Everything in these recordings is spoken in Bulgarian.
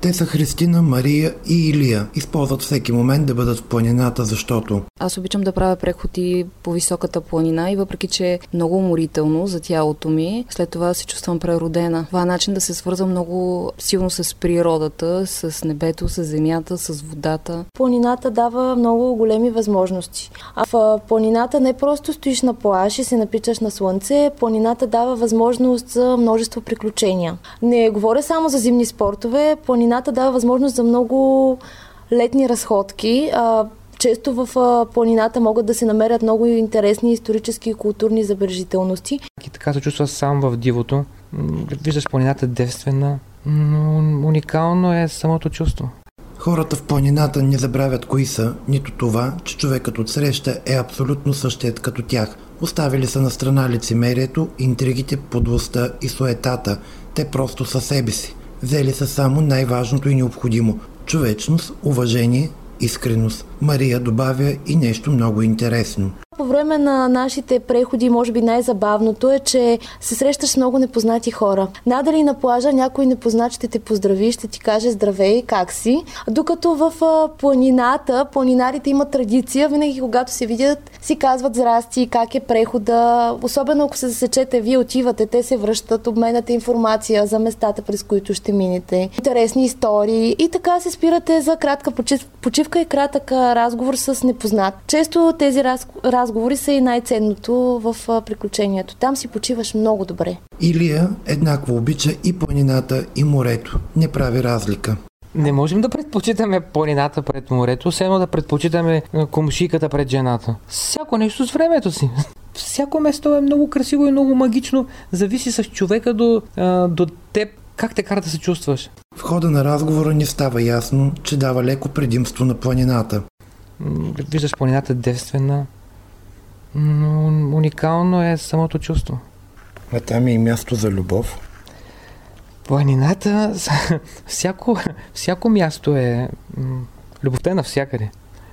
Те са Христина, Мария и Илия. Използват всеки момент да бъдат в планината, защото... Аз обичам да правя преходи по високата планина и въпреки, че е много уморително за тялото ми, след това се чувствам преродена. Това е начин да се свързвам много силно с природата, с небето, с земята, с водата. Планината дава много големи възможности. А в планината не просто стоиш на плаж и се напичаш на слънце, планината дава възможност за множество приключения. Не говоря само за зимни спортове, планината дава възможност за много летни разходки. Често в планината могат да се намерят много интересни исторически и културни забележителности. И така се чувства сам в дивото. Виждаш планината девствена, но уникално е самото чувство. Хората в планината не забравят кои са, нито това, че човекът отсреща е абсолютно същият като тях. Оставили са на страна лицемерието, интригите, подлостта и суетата. Те просто са себе си. Взели са само най-важното и необходимо – човечност, уважение, искреност. Мария добавя и нещо много интересно. По време на нашите преходи, може би най-забавното е, че се срещаш с много непознати хора. Надали на плажа някой непознат ще те поздрави, ще ти каже здравей, как си. Докато в планината, планинарите имат традиция, винаги когато се видят, си казват здрасти, как е прехода. Особено ако се засечете, вие отивате, те се връщат, обменяте информация за местата, през които ще минете. Интересни истории и така се спирате за кратка почивка и кратък разговор с непознат. Често тези разговори са и най-ценното в приключението. Там си почиваш много добре. Илия еднакво обича и планината, и морето. Не прави разлика. Не можем да предпочитаме планината пред морето, все едно да предпочитаме комшиката пред жената. Всяко нещо с времето си. Всяко место е много красиво и много магично. Зависи с човека до теб. Как те кара да се чувстваш? В хода на разговора ни става ясно, че дава леко предимство на планината. Виждаш планината девствена, но уникално е самото чувство. А там е и място за любов. Планината, всяко място е... Любовта е навсякъде.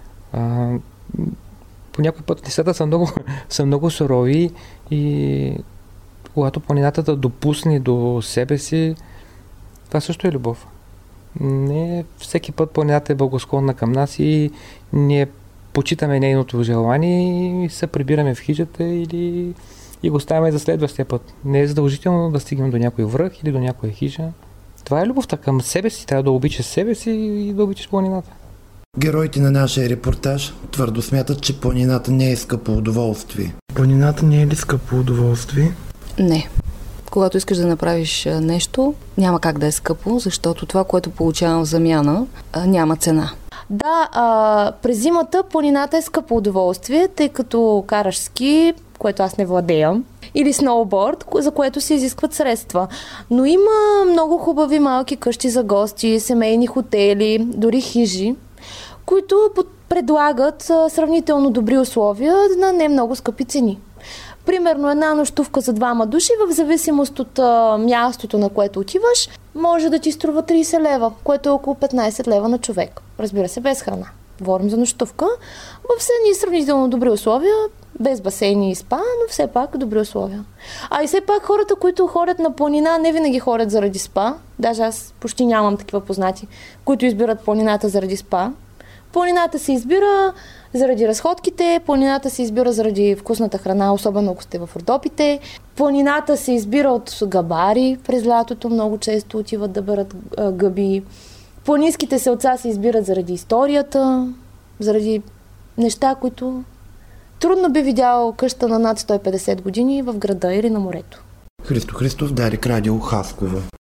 По някой път нещата са много сурови и когато планината да допусне до себе си, това също е любов. Не всеки път планината е благосклонна към нас и ние почитаме нейното желание и се прибираме в хижата и го ставаме за следващия път. Не е задължително да стигнем до някой връх или до някоя хижа. Това е любовта към себе си. Трябва да обичаш себе си и да обичаш планината. Героите на нашия репортаж твърдо смятат, че планината не е скъпо удоволствие. Планината не е ли скъпо удоволствие? Не. Когато искаш да направиш нещо, няма как да е скъпо, защото това, което получавам в замяна, няма цена. Да, през зимата планината е скъпо удоволствие, тъй като караш ски, което аз не владея, или сноуборд, за което се изискват средства. Но има много хубави малки къщи за гости, семейни хотели, дори хижи, които предлагат сравнително добри условия на не много скъпи цени. Примерно една нощувка за 2 души, в зависимост от мястото, на което отиваш, може да ти струва 30 лева, което е около 15 лева на човек. Разбира се, без храна. Говорим за нощувка. В едни сравнително добри условия, без басейни и спа, но все пак добри условия. А и все пак хората, които ходят на планина, не винаги ходят заради спа. Даже аз почти нямам такива познати, които избират планината заради спа. Планината се избира заради разходките, планината се избира заради вкусната храна, особено ако сте в Родопите. Планината се избира от габари през лятото, много често отиват да берат гъби. Планинските селца се избират заради историята, заради неща, които трудно би видял къща на над 150 години в града или на морето. Христо Христов, Дарик Радио, Хасково.